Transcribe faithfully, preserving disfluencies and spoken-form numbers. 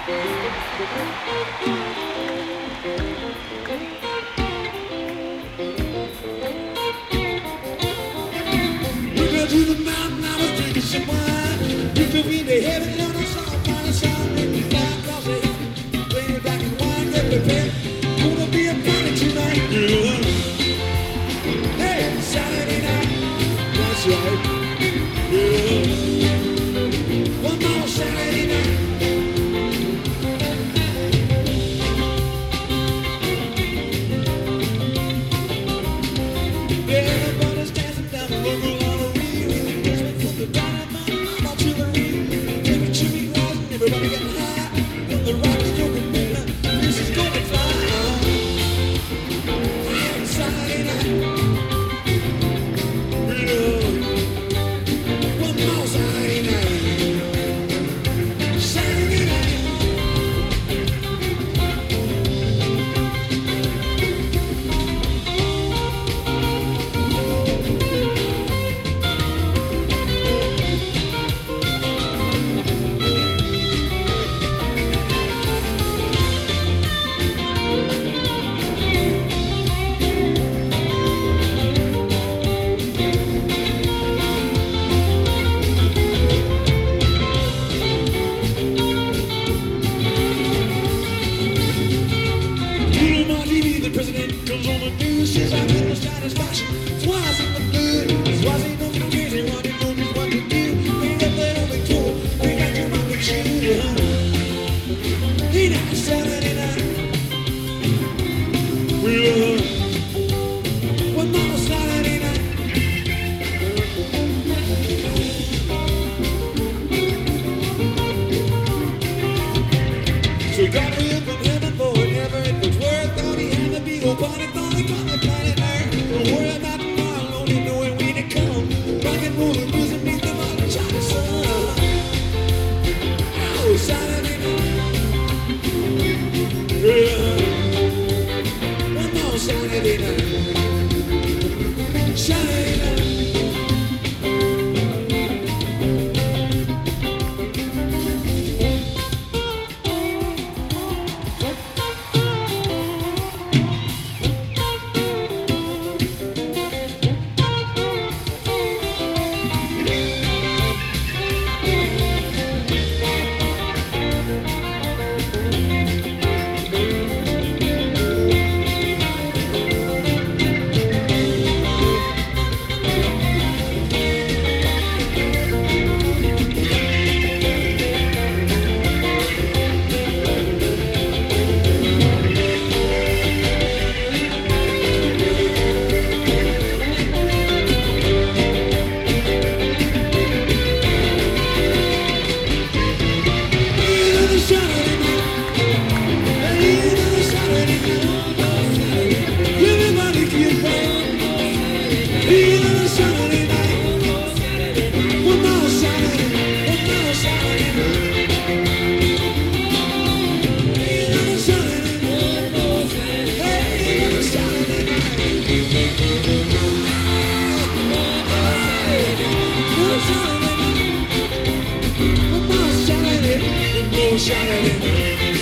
To the mountain, I was drinking some wine. You took me to heaven on a song, on a song. When you fly across the heaven, bring it back and wine, get prepared. Gonna be a party tonight, girl. Hey, Saturday night, that's right, yeah. One more Saturday night. Yeah, everybody's dancing down the river. Everybody getting high on the rock and joking winner. This is gonna fly. Saturday night. One more Saturday night. Saturday night. The president comes on the news, says I'm in the satisfaction. Twice in the mood, twice ain't no crazy one, you know just what to do. Ain't got that only tool, ain't got your rocket shoe. Ain't that Saturday night? Well, one more Saturday night. So got me up from heaven for whatever it was worth. All he had to be go party, party, party, planet Earth. Don't worry about tomorrow, only knowing when it come. Rock and roll and blues and beat them on the Johnny sun. Oh, Saturday night. Yeah. One more Saturday night. Saturday night. Saturday,